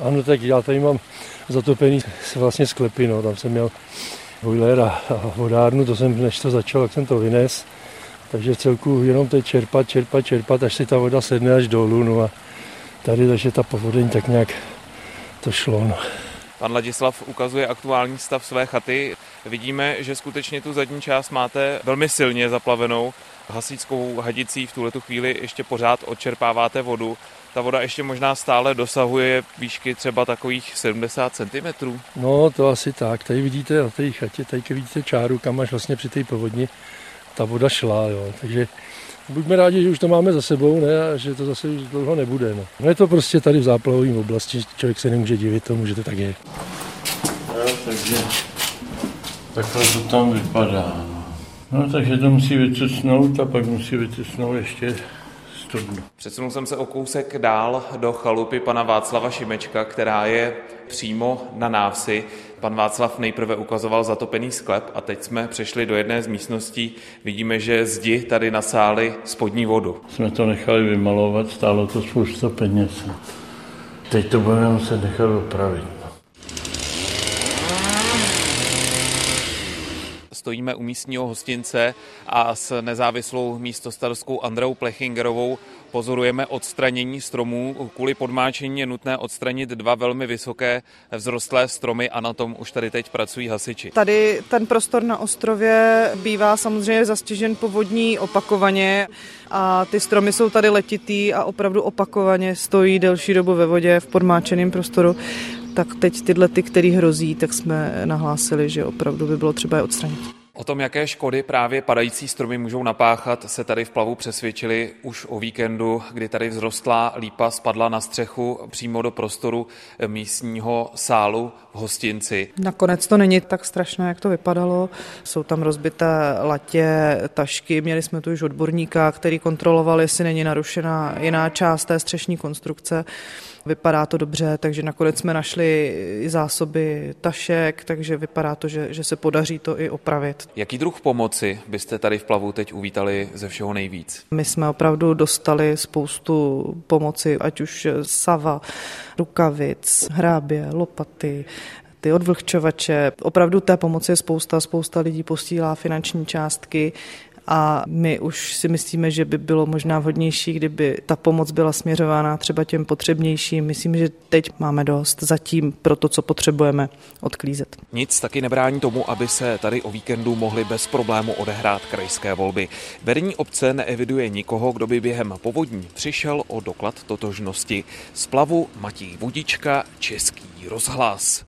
Ano, tak já tady mám zatopený vlastně sklepy, no. Tam jsem měl boiler a vodárnu, to jsem, než to začal, tak jsem to vynes. Takže v celku jenom teď čerpat, až si ta voda sedne až dolů, no a tady, takže ta povodeň tak nějak to šlo, no. Pan Ladislav ukazuje aktuální stav své chaty. Vidíme, že skutečně tu zadní část máte velmi silně zaplavenou. Hasičskou hadicí v tuhletu chvíli ještě pořád odčerpáváte vodu. Ta voda ještě možná stále dosahuje výšky třeba takových 70 cm. No, to asi tak. Tady vidíte na té chatě, tady vidíte čáru, kam až vlastně při té povodni ta voda šla, jo. Takže buďme rádi, že už to máme za sebou, ne, a že to zase už dlouho nebude. No je to prostě tady v záplavové oblasti, člověk se nemůže divit tomu, že to tak je. No, takže takhle to tam vypadá. No, takže to musí vycucnout a pak musí vycucnout ještě studnu. Přesunul jsem se o kousek dál do chalupy pana Václava Šimečka, která je přímo na návsi. Pan Václav nejprve ukazoval zatopený sklep a teď jsme přešli do jedné z místností. Vidíme, že zdi tady nasály spodní vodu. Jsme to nechali vymalovat, stálo to spousta peněz. Teď to budeme muset nechat opravit. Stojíme u místního hostince a s nezávislou místostarostkou Andreou Plechingerovou pozorujeme odstranění stromů. Kvůli podmáčení je nutné odstranit 2 velmi vysoké vzrostlé stromy a na tom už tady teď pracují hasiči. Tady ten prostor na ostrově bývá samozřejmě zastižen povodní opakovaně a ty stromy jsou tady letitý a opravdu opakovaně stojí delší dobu ve vodě v podmáčeném prostoru. Tak teď tyhle, který hrozí, tak jsme nahlásili, že opravdu by bylo třeba je odstranit. O tom, jaké škody právě padající stromy můžou napáchat, se tady v Plavu přesvědčili už o víkendu, kdy tady vzrostlá lípa spadla na střechu přímo do prostoru místního sálu v hostinci. Nakonec to není tak strašné, jak to vypadalo. Jsou tam rozbité latě, tašky. Měli jsme tu už odborníka, který kontroloval, jestli není narušena jiná část té střešní konstrukce. Vypadá to dobře, takže nakonec jsme našli i zásoby tašek, takže vypadá to, že se podaří to i opravit. Jaký druh pomoci byste tady v Plavu teď uvítali ze všeho nejvíc? My jsme opravdu dostali spoustu pomoci, ať už sava, rukavic, hrábě, lopaty, ty odvlhčovače. Opravdu té pomoci je spousta lidí posílá finanční částky. A my už si myslíme, že by bylo možná vhodnější, kdyby ta pomoc byla směřována třeba těm potřebnějším. Myslím, že teď máme dost zatím pro to, co potřebujeme odklízet. Nic taky nebrání tomu, aby se tady o víkendu mohly bez problému odehrát krajské volby. Vedení obce neeviduje nikoho, kdo by během povodní přišel o doklad totožnosti. Z Plavu Matěj Vodička, Český rozhlas.